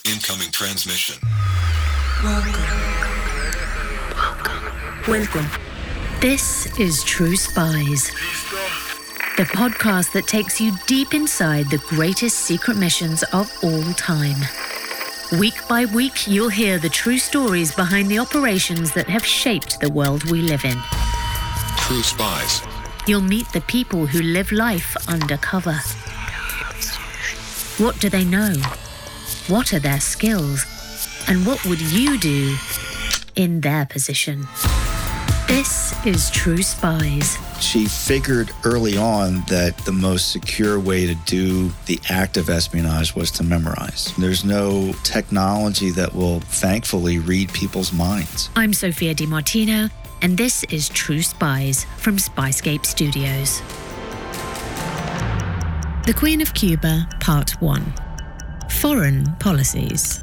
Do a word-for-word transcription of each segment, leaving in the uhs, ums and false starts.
Incoming transmission. Welcome. Welcome. Welcome. This is True Spies, the podcast that takes you deep inside the greatest secret missions of all time. Week by week, you'll hear the true stories behind the operations that have shaped the world we live in. True Spies. You'll meet the people who live life undercover. What do they know? What are their skills? And what would you do in their position? This is True Spies. She figured early on that the most secure way to do the act of espionage was to memorize. There's no technology that will thankfully read people's minds. I'm Sophia DiMartino, and this is True Spies from Spyscape Studios. The Queen of Cuba, Part one. Foreign Policies.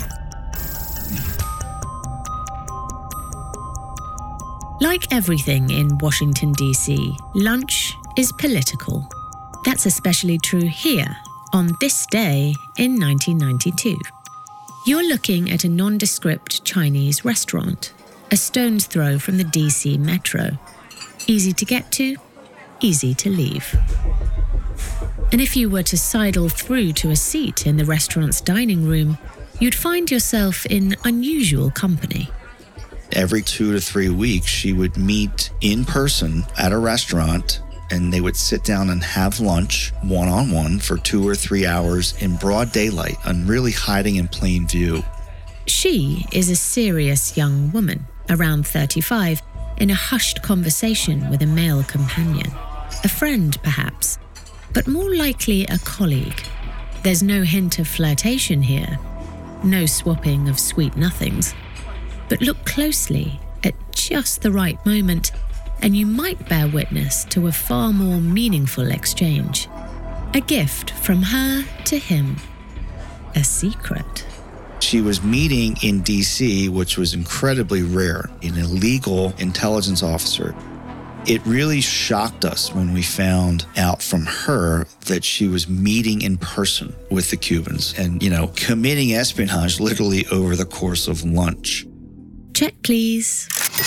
Like everything in Washington, D C, lunch is political. That's especially true here, on this day in nineteen ninety-two. You're looking at a nondescript Chinese restaurant, a stone's throw from the D C metro. Easy to get to, easy to leave. And if you were to sidle through to a seat in the restaurant's dining room, you'd find yourself in unusual company. Every two to three weeks, she would meet in person at a restaurant, and they would sit down and have lunch one-on-one for two or three hours in broad daylight and really hiding in plain view. She is a serious young woman, around thirty-five, in a hushed conversation with a male companion. A friend, perhaps, but more likely a colleague. There's no hint of flirtation here, no swapping of sweet nothings. But look closely at just the right moment, and you might bear witness to a far more meaningful exchange. A gift from her to him. A secret. She was meeting in D C, which was incredibly rare, an illegal intelligence officer. It really shocked us when we found out from her that she was meeting in person with the Cubans and, you know, committing espionage literally over the course of lunch. Check, please.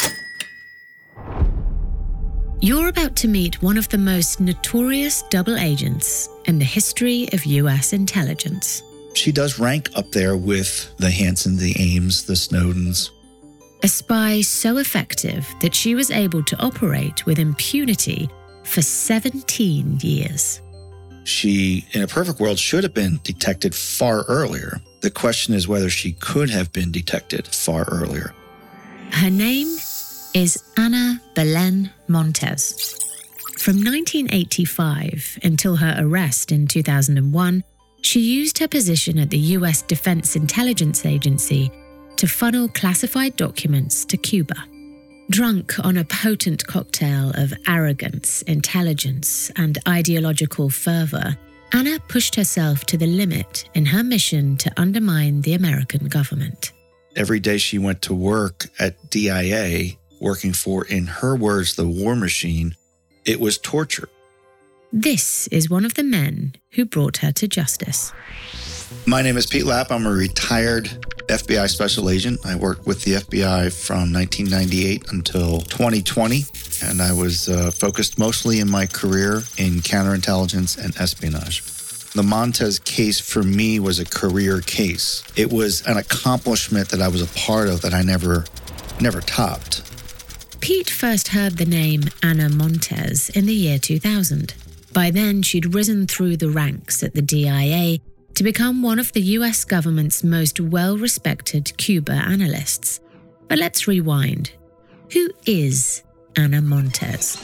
You're about to meet one of the most notorious double agents in the history of U S intelligence. She does rank up there with the Hansen, the Ames, the Snowdens. A spy so effective that she was able to operate with impunity for seventeen years. She, in a perfect world, should have been detected far earlier. The question is whether she could have been detected far earlier. Her name is Ana Belén Montes. From nineteen eighty-five until her arrest in two thousand one, she used her position at the U S Defense Intelligence Agency to funnel classified documents to Cuba. Drunk on a potent cocktail of arrogance, intelligence, and ideological fervor, Ana pushed herself to the limit in her mission to undermine the American government. Every day she went to work at D I A, working for, in her words, the war machine, it was torture. This is one of the men who brought her to justice. My name is Pete Lapp. I'm a retired F B I special agent. I worked with the F B I from nineteen ninety-eight until twenty twenty, and I was uh, focused mostly in my career in counterintelligence and espionage. The Montes case for me was a career case. It was an accomplishment that I was a part of that I never, never topped. Pete first heard the name Ana Montes in the year two thousand. By then, she'd risen through the ranks at the D I A to become one of the U S government's most well-respected Cuba analysts. But let's rewind. Who is Ana Montes?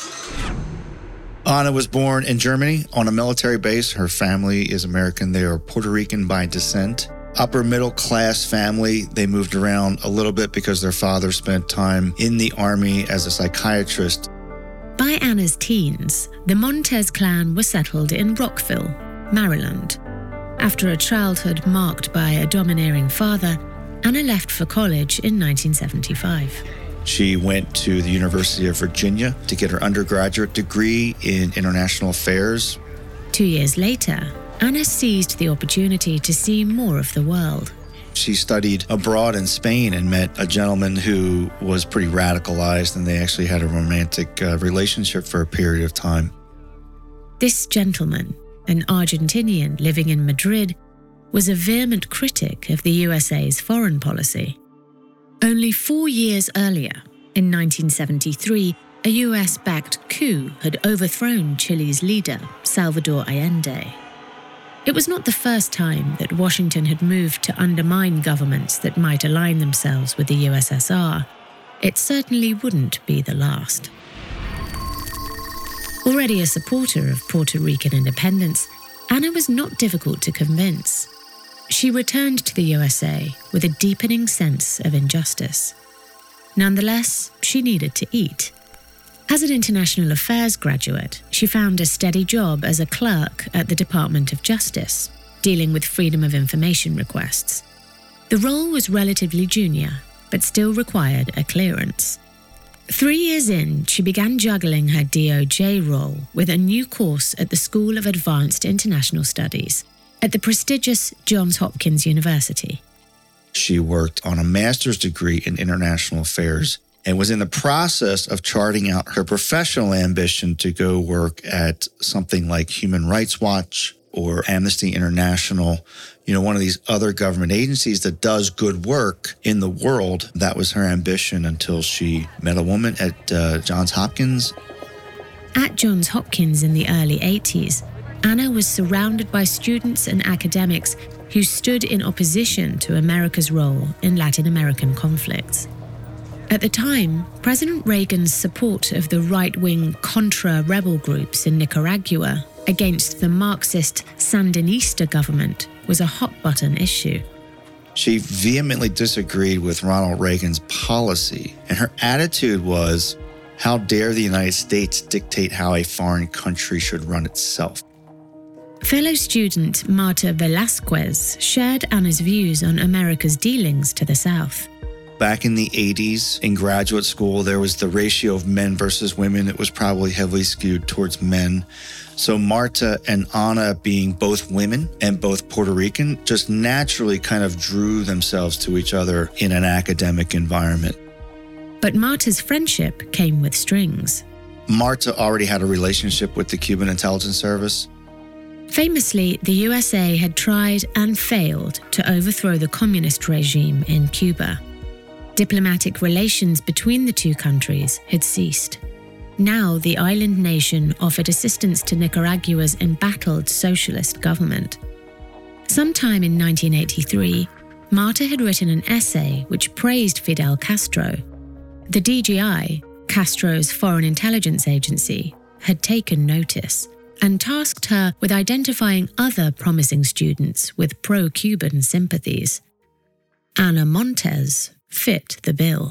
Ana was born in Germany on a military base. Her family is American. They are Puerto Rican by descent. Upper middle class family. They moved around a little bit because their father spent time in the army as a psychiatrist. By Ana's teens, the Montes clan was settled in Rockville, Maryland. After a childhood marked by a domineering father, Ana left for college in nineteen seventy-five. She went to the University of Virginia to get her undergraduate degree in international affairs. Two years later, Anna seized the opportunity to see more of the world. She studied abroad in Spain and met a gentleman who was pretty radicalized, and they actually had a romantic uh, relationship for a period of time. This gentleman, an Argentinian living in Madrid, was a vehement critic of the U S A's foreign policy. Only four years earlier, in nineteen seventy-three, a U S-backed coup had overthrown Chile's leader, Salvador Allende. It was not the first time that Washington had moved to undermine governments that might align themselves with the U S S R. It certainly wouldn't be the last. Already a supporter of Puerto Rican independence, Anna was not difficult to convince. She returned to the U S A with a deepening sense of injustice. Nonetheless, she needed to eat. As an international affairs graduate, she found a steady job as a clerk at the Department of Justice, dealing with freedom of information requests. The role was relatively junior, but still required a clearance. Three years in, she began juggling her D O J role with a new course at the School of Advanced International Studies at the prestigious Johns Hopkins University. She worked on a master's degree in international affairs and was in the process of charting out her professional ambition to go work at something like Human Rights Watch or Amnesty International, you know, one of these other government agencies that does good work in the world. That was her ambition until she met a woman at uh, Johns Hopkins. At Johns Hopkins in the early eighties, Anna was surrounded by students and academics who stood in opposition to America's role in Latin American conflicts. At the time, President Reagan's support of the right-wing Contra rebel groups in Nicaragua against the Marxist Sandinista government was a hot-button issue. She vehemently disagreed with Ronald Reagan's policy, and her attitude was, how dare the United States dictate how a foreign country should run itself? Fellow student Marta Velázquez shared Anna's views on America's dealings to the South. Back in the eighties, in graduate school, there was the ratio of men versus women. It was probably heavily skewed towards men. So Marta and Anna, being both women and both Puerto Rican, just naturally kind of drew themselves to each other in an academic environment. But Marta's friendship came with strings. Marta already had a relationship with the Cuban intelligence service. Famously, the U S A had tried and failed to overthrow the communist regime in Cuba. Diplomatic relations between the two countries had ceased. Now the island nation offered assistance to Nicaragua's embattled socialist government. Sometime in nineteen eighty-three, Marta had written an essay which praised Fidel Castro. The D G I, Castro's foreign intelligence agency, had taken notice and tasked her with identifying other promising students with pro-Cuban sympathies. Ana Montes fit the bill.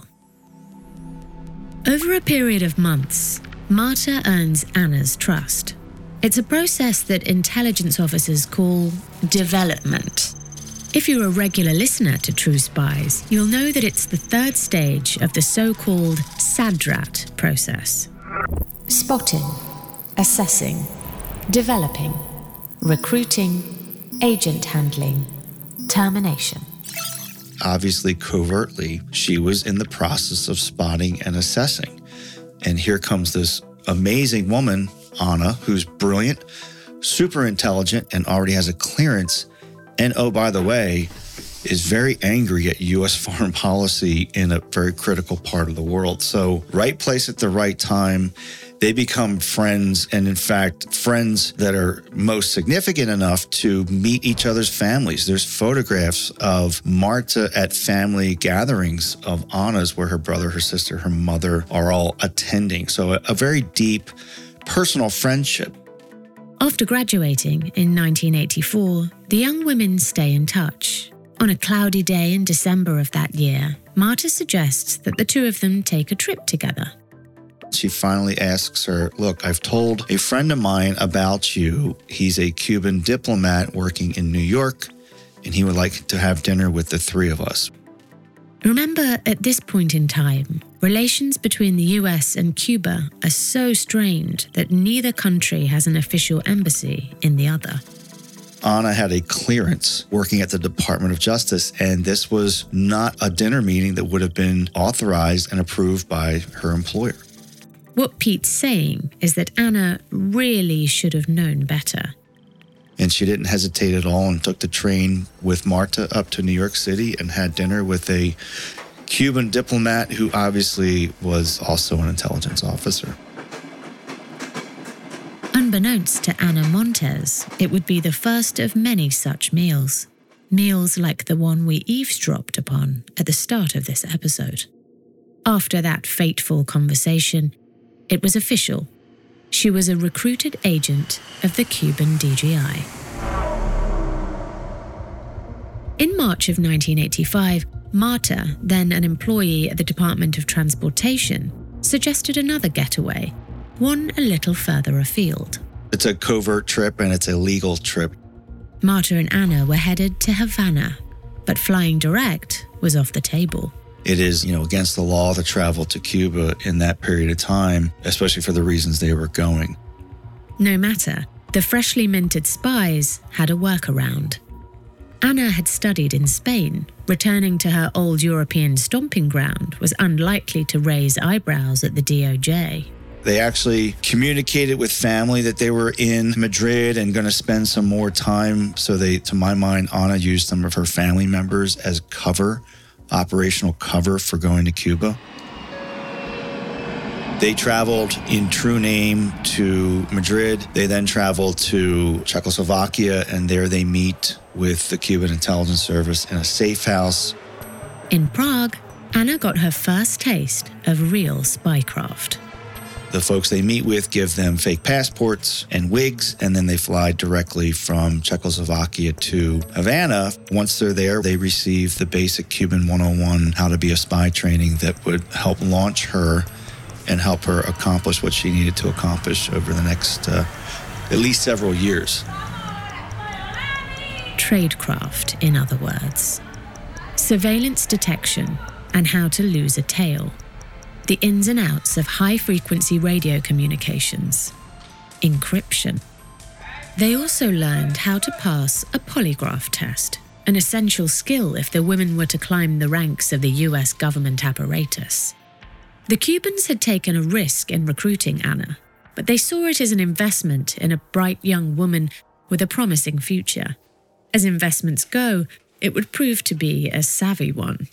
Over a period of months, Marta earns Anna's trust. It's a process that intelligence officers call development. If you're a regular listener to True Spies, you'll know that it's the third stage of the so-called SADRAT process. Spotting, assessing, developing, recruiting, agent handling, termination. Obviously, covertly, she was in the process of spotting and assessing. And here comes this amazing woman, Anna, who's brilliant, super intelligent, and already has a clearance. And oh, by the way, is very angry at U S foreign policy in a very critical part of the world. So right place at the right time. They become friends, and in fact, friends that are most significant enough to meet each other's families. There's photographs of Marta at family gatherings of Anna's where her brother, her sister, her mother are all attending. So a, a very deep personal friendship. After graduating in nineteen eighty-four, the young women stay in touch. On a cloudy day in December of that year, Marta suggests that the two of them take a trip together. She finally asks her, look, I've told a friend of mine about you. He's a Cuban diplomat working in New York, and he would like to have dinner with the three of us. Remember, at this point in time, relations between the U S and Cuba are so strained that neither country has an official embassy in the other. Anna had a clearance working at the Department of Justice, and this was not a dinner meeting that would have been authorized and approved by her employer. What Pete's saying is that Anna really should have known better. And she didn't hesitate at all and took the train with Marta up to New York City and had dinner with a Cuban diplomat who obviously was also an intelligence officer. Unbeknownst to Ana Montes, it would be the first of many such meals. Meals like the one we eavesdropped upon at the start of this episode. After that fateful conversation, it was official. She was a recruited agent of the Cuban D G I. In March of nineteen eighty-five, Marta, then an employee at the Department of Transportation, suggested another getaway, one a little further afield. It's a covert trip and it's a legal trip. Marta and Anna were headed to Havana, but flying direct was off the table. It is, you know, against the law to travel to Cuba in that period of time, especially for the reasons they were going. No matter, the freshly minted spies had a workaround. Anna had studied in Spain. Returning to her old European stomping ground was unlikely to raise eyebrows at the D O J. They actually communicated with family that they were in Madrid and going to spend some more time. So they, to my mind, Anna used some of her family members as cover, operational cover for going to Cuba. They traveled in true name to Madrid. They then traveled to Czechoslovakia, and there they meet with the Cuban intelligence service in a safe house. In Prague, Anna got her first taste of real spycraft. The folks they meet with give them fake passports and wigs, and then they fly directly from Czechoslovakia to Havana. Once they're there, they receive the basic Cuban one oh one how to be a spy training that would help launch her and help her accomplish what she needed to accomplish over the next uh, at least several years. Tradecraft, in other words. Surveillance detection and how to lose a tail. The ins and outs of high-frequency radio communications. Encryption. They also learned how to pass a polygraph test, an essential skill if the women were to climb the ranks of the U S government apparatus. The Cubans had taken a risk in recruiting Anna, but they saw it as an investment in a bright young woman with a promising future. As investments go, it would prove to be a savvy one.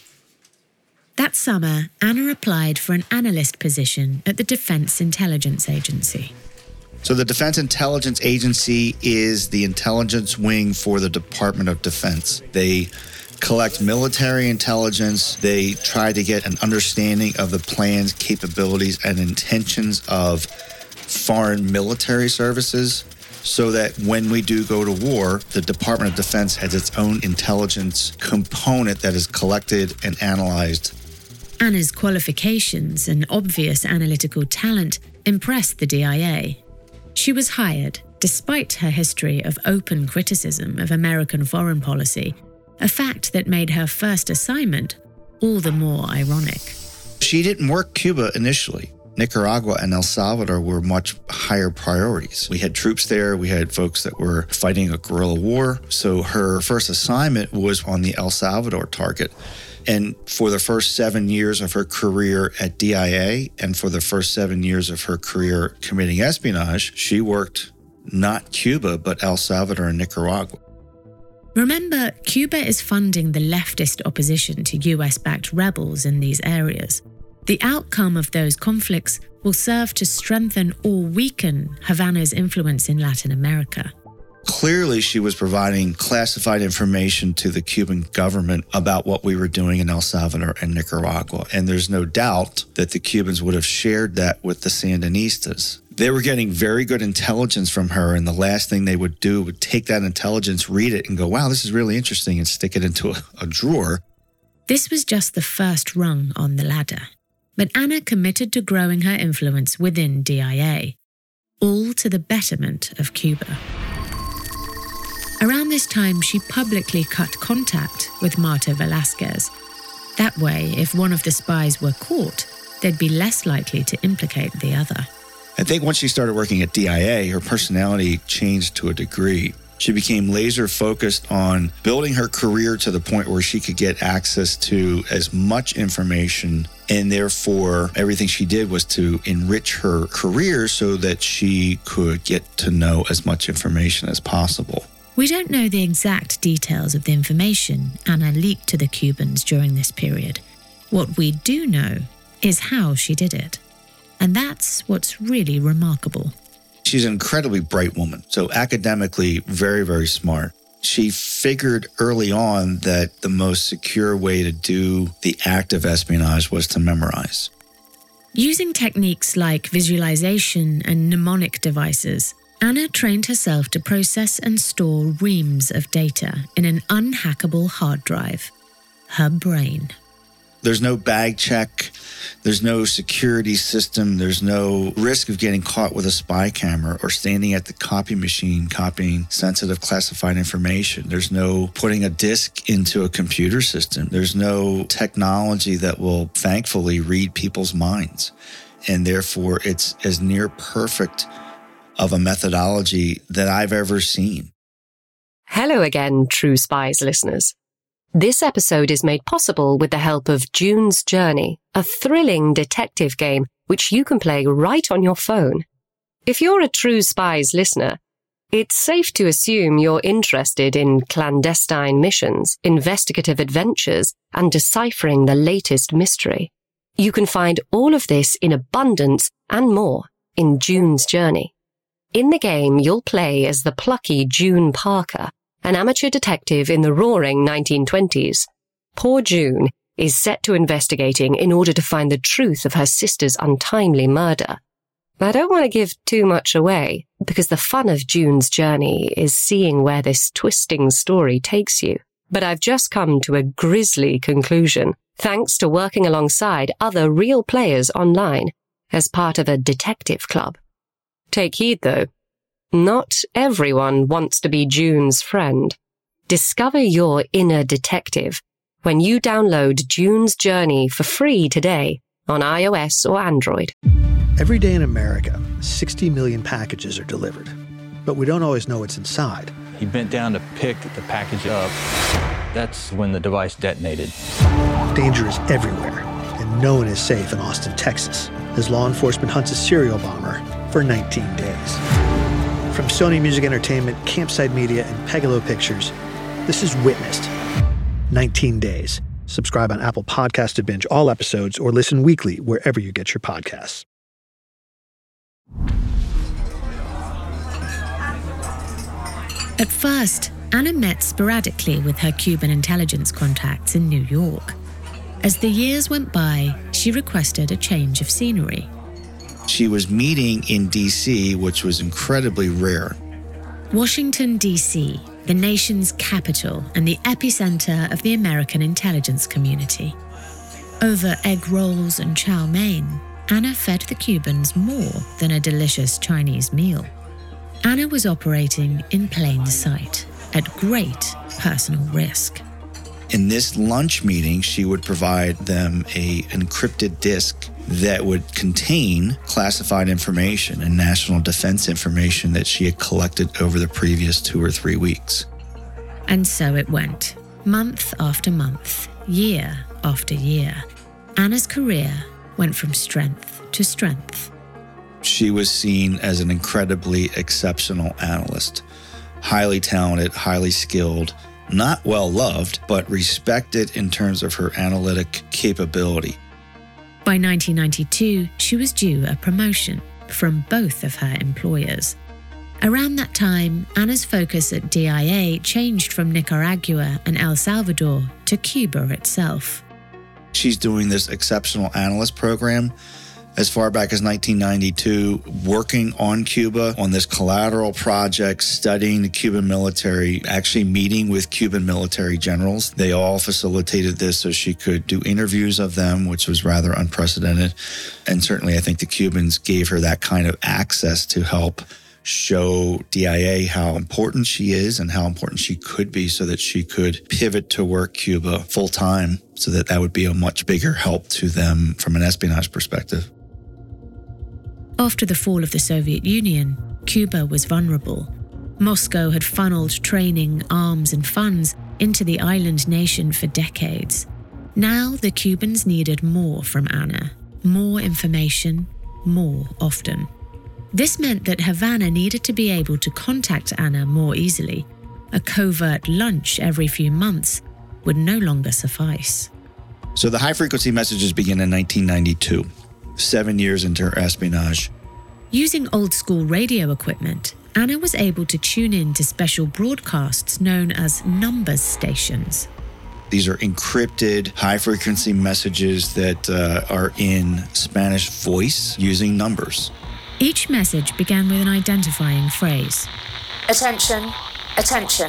That summer, Anna applied for an analyst position at the Defense Intelligence Agency. So the Defense Intelligence Agency is the intelligence wing for the Department of Defense. They collect military intelligence. They try to get an understanding of the plans, capabilities, and intentions of foreign military services so that when we do go to war, the Department of Defense has its own intelligence component that is collected and analyzed. Anna's qualifications and obvious analytical talent impressed the D I A. She was hired, despite her history of open criticism of American foreign policy, a fact that made her first assignment all the more ironic. She didn't work Cuba initially. Nicaragua and El Salvador were much higher priorities. We had troops there. We had folks that were fighting a guerrilla war. So her first assignment was on the El Salvador target. And for the first seven years of her career at D I A and for the first seven years of her career committing espionage, she worked not Cuba, but El Salvador and Nicaragua. Remember, Cuba is funding the leftist opposition to U S-backed rebels in these areas. The outcome of those conflicts will serve to strengthen or weaken Havana's influence in Latin America. Clearly, she was providing classified information to the Cuban government about what we were doing in El Salvador and Nicaragua. And there's no doubt that the Cubans would have shared that with the Sandinistas. They were getting very good intelligence from her, and the last thing they would do would take that intelligence, read it, and go, wow, this is really interesting, and stick it into a, a drawer. This was just the first rung on the ladder. But Anna committed to growing her influence within D I A, all to the betterment of Cuba. Around this time, she publicly cut contact with Marta Velasquez. That way, if one of the spies were caught, they'd be less likely to implicate the other. I think once she started working at D I A, her personality changed to a degree. She became laser focused on building her career to the point where she could get access to as much information, and therefore everything she did was to enrich her career so that she could get to know as much information as possible. We don't know the exact details of the information Anna leaked to the Cubans during this period. What we do know is how she did it. And that's what's really remarkable. She's an incredibly bright woman, so academically very, very smart. She figured early on that the most secure way to do the act of espionage was to memorize. Using techniques like visualization and mnemonic devices, Anna trained herself to process and store reams of data in an unhackable hard drive, her brain. There's no bag check, there's no security system, there's no risk of getting caught with a spy camera or standing at the copy machine copying sensitive classified information. There's no putting a disk into a computer system. There's no technology that will thankfully read people's minds. And therefore, it's as near perfect of a methodology that I've ever seen. Hello again, True Spies listeners. This episode is made possible with the help of June's Journey, a thrilling detective game which you can play right on your phone. If you're a True Spies listener, it's safe to assume you're interested in clandestine missions, investigative adventures, and deciphering the latest mystery. You can find all of this in abundance and more in June's Journey. In the game, you'll play as the plucky June Parker, an amateur detective in the roaring nineteen twenties. Poor June is set to investigating in order to find the truth of her sister's untimely murder. I don't want to give too much away, because the fun of June's journey is seeing where this twisting story takes you. But I've just come to a grisly conclusion, thanks to working alongside other real players online as part of a detective club. Take heed, though. Not everyone wants to be June's friend. Discover your inner detective when you download June's Journey for free today on iOS or Android. Every day in America, sixty million packages are delivered, but we don't always know what's inside. He bent down to pick the package up. That's when the device detonated. Danger is everywhere, and no one is safe in Austin, Texas, as law enforcement hunts a serial bomber for nineteen days. From Sony Music Entertainment, Campside Media, and Pegalo Pictures, this is Witnessed. nineteen days. Subscribe on Apple Podcasts to binge all episodes or listen weekly wherever you get your podcasts. At first, Anna met sporadically with her Cuban intelligence contacts in New York. As the years went by, she requested a change of scenery. She was meeting in D C, which was incredibly rare. Washington, D C, the nation's capital and the epicenter of the American intelligence community. Over egg rolls and chow mein, Anna fed the Cubans more than a delicious Chinese meal. Anna was operating in plain sight, at great personal risk. In this lunch meeting, she would provide them a encrypted disk that would contain classified information and national defense information that she had collected over the previous two or three weeks. And so it went, month after month, year after year. Anna's career went from strength to strength. She was seen as an incredibly exceptional analyst, highly talented, highly skilled, not well loved, but respected in terms of her analytic capability. By nineteen ninety-two, she was due a promotion from both of her employers. Around that time, Anna's focus at D I A changed from Nicaragua and El Salvador to Cuba itself. She's doing this exceptional analyst program as far back as nineteen ninety-two, working on Cuba on this collateral project, studying the Cuban military, actually meeting with Cuban military generals. They all facilitated this so she could do interviews of them, which was rather unprecedented. And certainly I think the Cubans gave her that kind of access to help show D I A how important she is and how important she could be so that she could pivot to work Cuba full time, so that that would be a much bigger help to them from an espionage perspective. After the fall of the Soviet Union, Cuba was vulnerable. Moscow had funneled training, arms, and funds into the island nation for decades. Now the Cubans needed more from Ana, more information, more often. This meant that Havana needed to be able to contact Ana more easily. A covert lunch every few months would no longer suffice. So the high-frequency messages begin in nineteen ninety-two, seven years into her espionage. Using old-school radio equipment, Ana was able to tune in to special broadcasts known as numbers stations. These are encrypted high-frequency messages that uh, are in Spanish voice using numbers. Each message began with an identifying phrase. Attention, attention.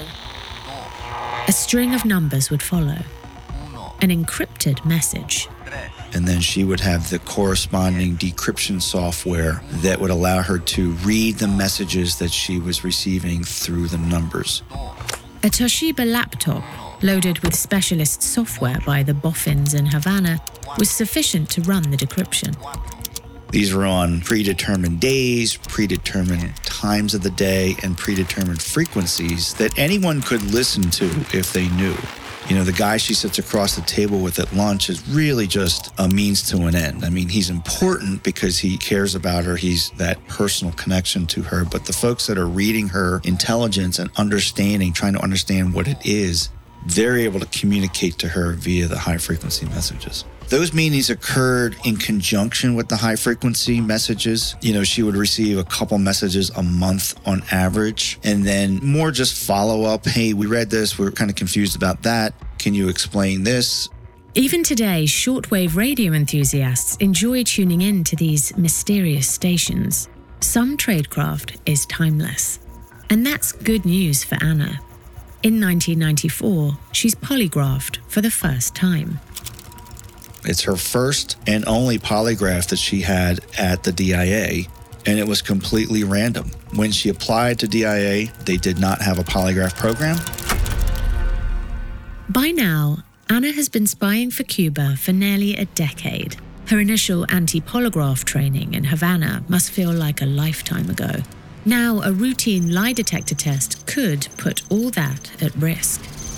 A string of numbers would follow. An encrypted message. And then she would have the corresponding decryption software that would allow her to read the messages that she was receiving through the numbers. A Toshiba laptop, loaded with specialist software by the boffins in Havana, was sufficient to run the decryption. These were on predetermined days, predetermined times of the day, and predetermined frequencies that anyone could listen to if they knew. You know, the guy she sits across the table with at lunch is really just a means to an end. I mean, he's important because he cares about her. He's that personal connection to her. But the folks that are reading her intelligence and understanding, trying to understand what it is, they're able to communicate to her via the high-frequency messages. Those meetings occurred in conjunction with the high-frequency messages. You know, she would receive a couple messages a month on average, and then more just follow-up. Hey, we read this. We're kind of confused about that. Can you explain this? Even today, shortwave radio enthusiasts enjoy tuning in to these mysterious stations. Some tradecraft is timeless. And that's good news for Ana. In nineteen ninety-four, she's polygraphed for the first time. It's her first and only polygraph that she had at the D I A, and it was completely random. When she applied to D I A, they did not have a polygraph program. By now, Ana has been spying for Cuba for nearly a decade. Her initial anti-polygraph training in Havana must feel like a lifetime ago. Now, a routine lie detector test could put all that at risk.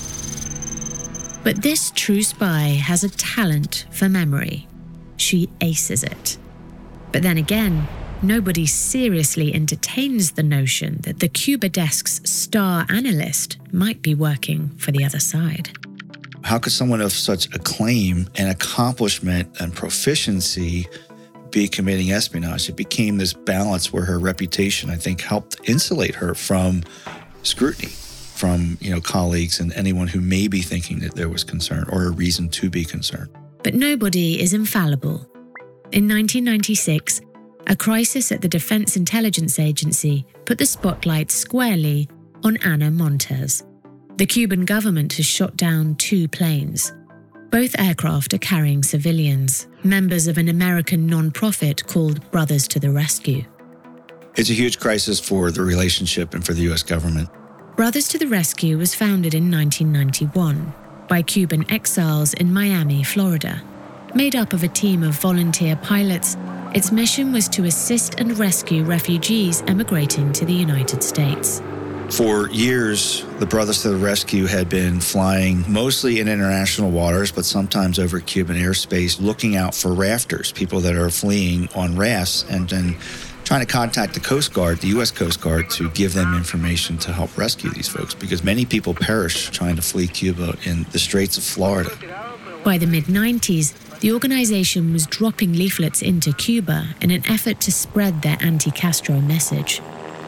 But this true spy has a talent for memory. She aces it. But then again, nobody seriously entertains the notion that the Cuba Desk's star analyst might be working for the other side. How could someone of such acclaim and accomplishment and proficiency be committing espionage? It became this balance where her reputation, I think, helped insulate her from scrutiny from, you know, colleagues and anyone who may be thinking that there was concern or a reason to be concerned. But nobody is infallible. In nineteen ninety-six, a crisis at the Defense Intelligence Agency put the spotlight squarely on Ana Montes. The Cuban government has shot down two planes. Both aircraft are carrying civilians, members of an American nonprofit called Brothers to the Rescue. It's a huge crisis for the relationship and for the U S government. Brothers to the Rescue was founded in nineteen ninety-one by Cuban exiles in Miami, Florida. Made up of a team of volunteer pilots, its mission was to assist and rescue refugees emigrating to the United States. For years, the Brothers to the Rescue had been flying mostly in international waters, but sometimes over Cuban airspace, looking out for rafters, people that are fleeing on rafts, and then trying to contact the Coast Guard, the U S Coast Guard, to give them information to help rescue these folks, because many people perish trying to flee Cuba in the Straits of Florida. By the mid nineties, the organization was dropping leaflets into Cuba in an effort to spread their anti-Castro message.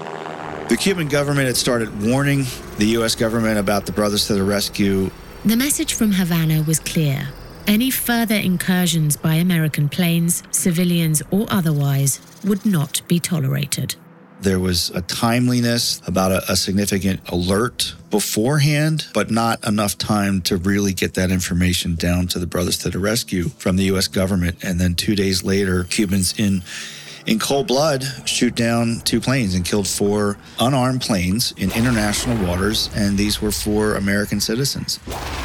The Cuban government had started warning the U S government about the Brothers to the Rescue. The message from Havana was clear. Any further incursions by American planes, civilians or otherwise, would not be tolerated. There was a timeliness about a, a significant alert beforehand, but not enough time to really get that information down to the Brothers to the Rescue from the U S government. And then two days later, Cubans in in cold blood shoot down two planes and killed four unarmed planes in international waters, and these were four American citizens.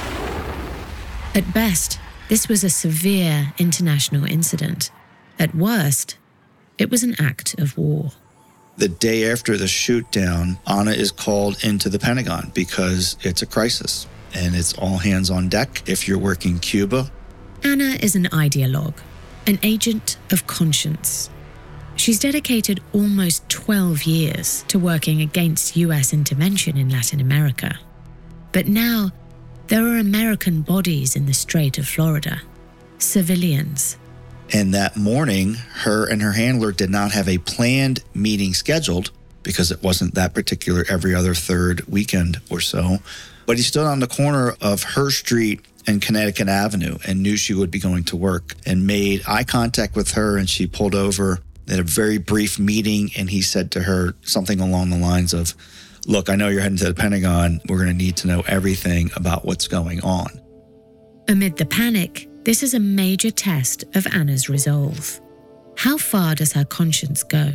At best, this was a severe international incident. At worst, it was an act of war. The day after the shoot down, Anna is called into the Pentagon because it's a crisis and it's all hands on deck if you're working Cuba. Anna is an ideologue, an agent of conscience. She's dedicated almost twelve years to working against U S intervention in Latin America. But now, there are American bodies in the Strait of Florida, civilians. And that morning, her and her handler did not have a planned meeting scheduled because it wasn't that particular every other third weekend or so. But he stood on the corner of her street and Connecticut Avenue and knew she would be going to work and made eye contact with her, and she pulled over. They had a very brief meeting, and he said to her something along the lines of, look, I know you're heading to the Pentagon. We're going to need to know everything about what's going on. Amid the panic, this is a major test of Anna's resolve. How far does her conscience go?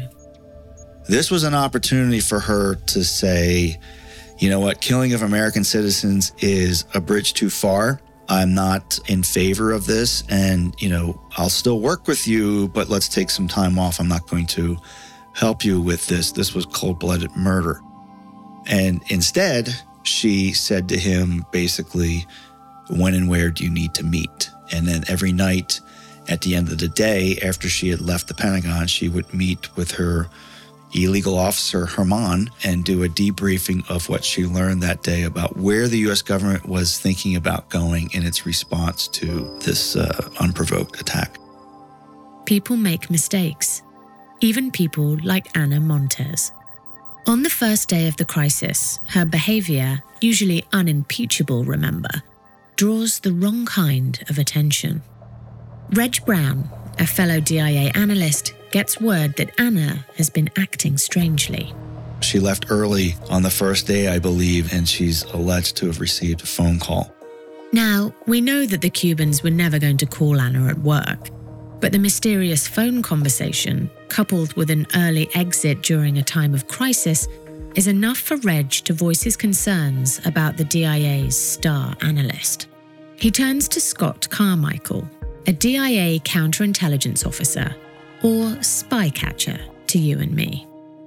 This was an opportunity for her to say, you know what, killing of American citizens is a bridge too far. I'm not in favor of this, and, you know, I'll still work with you, but let's take some time off. I'm not going to help you with this. This was cold-blooded murder. And instead, she said to him, basically, when and where do you need to meet? And then every night at the end of the day, after she had left the Pentagon, she would meet with her illegal officer, Herman, and do a debriefing of what she learned that day about where the U S government was thinking about going in its response to this uh, unprovoked attack. People make mistakes, even people like Ana Montes. On the first day of the crisis, her behavior, usually unimpeachable, remember, draws the wrong kind of attention. Reg Brown, a fellow D I A analyst, gets word that Anna has been acting strangely. She left early on the first day, I believe, and she's alleged to have received a phone call. Now, we know that the Cubans were never going to call Anna at work, but the mysterious phone conversation, coupled with an early exit during a time of crisis, is enough for Reg to voice his concerns about the D I A's star analyst. He turns to Scott Carmichael, a D I A counterintelligence officer, or spy catcher to you and me.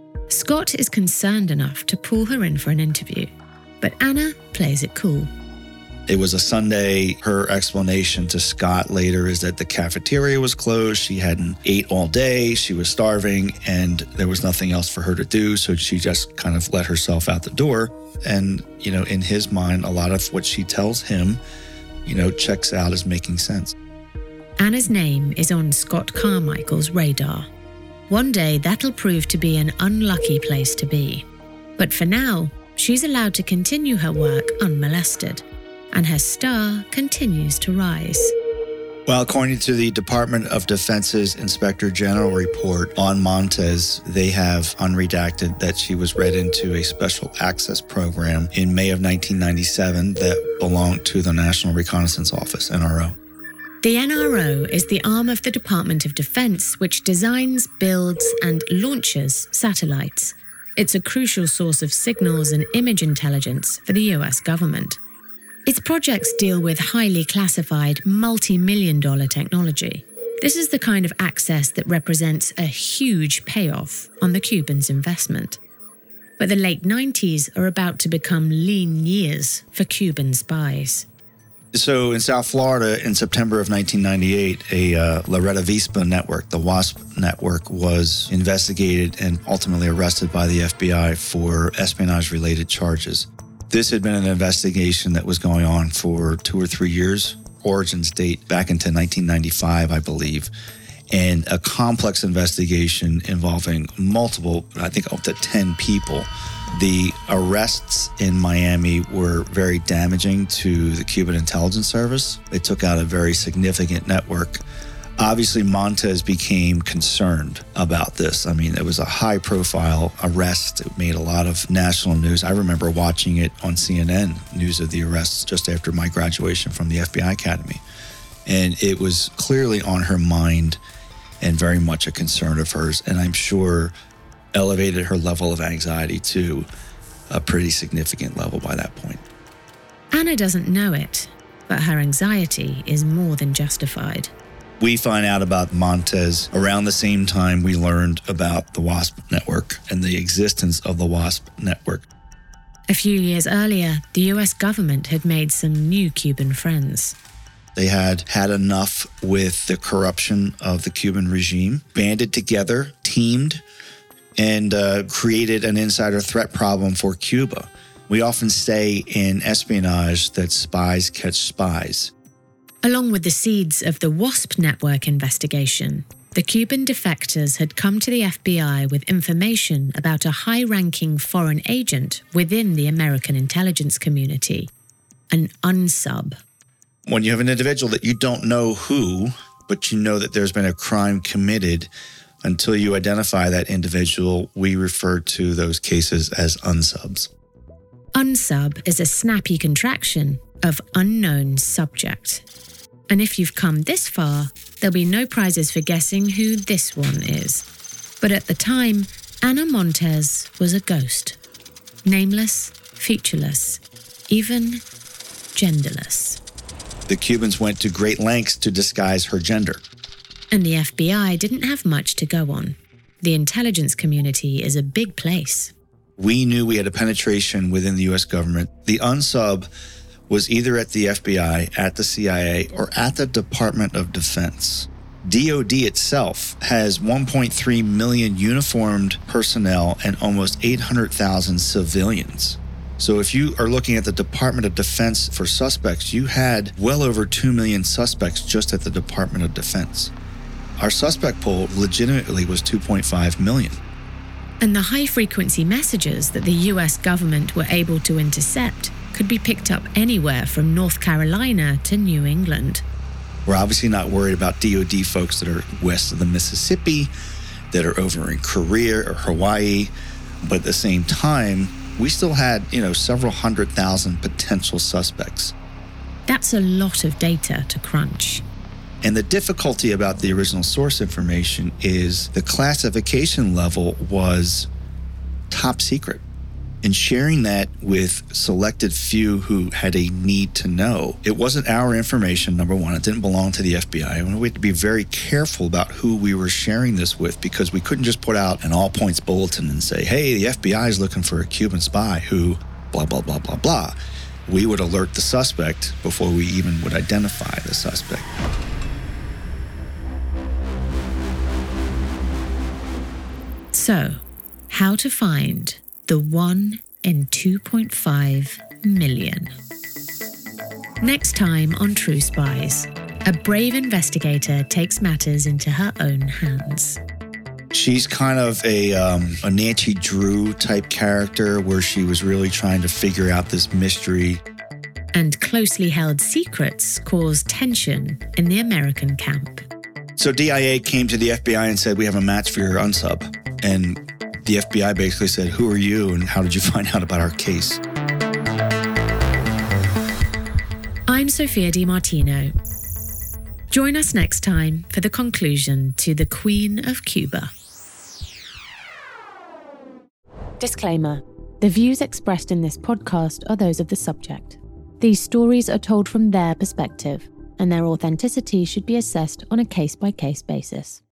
Scott is concerned enough to pull her in for an interview, but Anna plays it cool. It was a Sunday. Her explanation to Scott later is that the cafeteria was closed. She hadn't ate all day. She was starving, and there was nothing else for her to do, so she just kind of let herself out the door. And, you know, in his mind, a lot of what she tells him, you know, checks out as making sense. Anna's name is on Scott Carmichael's radar. One day, that'll prove to be an unlucky place to be. But for now, she's allowed to continue her work unmolested, and her star continues to rise. Well, according to the Department of Defense's Inspector General report on Montes, they have unredacted that she was read into a special access program in May of nineteen ninety-seven that belonged to the National Reconnaissance Office, N R O. The N R O is the arm of the Department of Defense which designs, builds, and launches satellites. It's a crucial source of signals and image intelligence for the U S government. Its projects deal with highly classified, multi-million dollar technology. This is the kind of access that represents a huge payoff on the Cubans' investment. But the late nineties are about to become lean years for Cuban spies. So in South Florida, in September of nineteen ninety-eight, a uh, La Reta Vispa network, the WASP network, was investigated and ultimately arrested by the F B I for espionage-related charges. This had been an investigation that was going on for two or three years. Origins date back into nineteen ninety-five, I believe, and a complex investigation involving multiple, I think up to ten people. The arrests in Miami were very damaging to the Cuban intelligence service. They took out a very significant network. Obviously, Montes became concerned about this. I mean, it was a high-profile arrest. It made a lot of national news. I remember watching it on C N N, news of the arrests, just after my graduation from the F B I Academy. And it was clearly on her mind and very much a concern of hers. And I'm sure elevated her level of anxiety to a pretty significant level by that point. Anna doesn't know it, but her anxiety is more than justified. We find out about Montes around the same time we learned about the WASP network and the existence of the WASP network. A few years earlier, the U S government had made some new Cuban friends. They had had enough with the corruption of the Cuban regime, banded together, teamed, and uh, created an insider threat problem for Cuba. We often say in espionage that spies catch spies. Along with the seeds of the WASP network investigation, the Cuban defectors had come to the F B I with information about a high-ranking foreign agent within the American intelligence community, an unsub. When you have an individual that you don't know who, but you know that there's been a crime committed, until you identify that individual, we refer to those cases as unsubs. Unsub is a snappy contraction of unknown subject. And if you've come this far, there'll be no prizes for guessing who this one is. But at the time, Ana Montes was a ghost. Nameless, featureless, even genderless. The Cubans went to great lengths to disguise her gender. And the F B I didn't have much to go on. The intelligence community is a big place. We knew we had a penetration within the U S government. The unsub was either at the F B I, at the C I A, or at the Department of Defense. D O D itself has one point three million uniformed personnel and almost eight hundred thousand civilians. So if you are looking at the Department of Defense for suspects, you had well over two million suspects just at the Department of Defense. Our suspect pool legitimately was two point five million. And the high-frequency messages that the U S government were able to intercept could be picked up anywhere from North Carolina to New England. We're obviously not worried about D O D folks that are west of the Mississippi, that are over in Korea or Hawaii, but at the same time, we still had, you know, several hundred thousand potential suspects. That's a lot of data to crunch. And the difficulty about the original source information is the classification level was top secret. And sharing that with selected few who had a need to know, it wasn't our information, number one. It didn't belong to the F B I. And we had to be very careful about who we were sharing this with, because we couldn't just put out an all-points bulletin and say, hey, the F B I is looking for a Cuban spy who blah, blah, blah, blah, blah. We would alert the suspect before we even would identify the suspect. So, how to find the one in two point five million. Next time on True Spies, a brave investigator takes matters into her own hands. She's kind of a, um, a Nancy Drew type character where she was really trying to figure out this mystery. And closely held secrets cause tension in the American camp. So D I A came to the F B I and said, we have a match for your unsub. And the F B I basically said, who are you and how did you find out about our case? I'm Sophia DiMartino. Join us next time for the conclusion to The Queen of Cuba. Disclaimer. The views expressed in this podcast are those of the subject. These stories are told from their perspective, and their authenticity should be assessed on a case-by-case basis.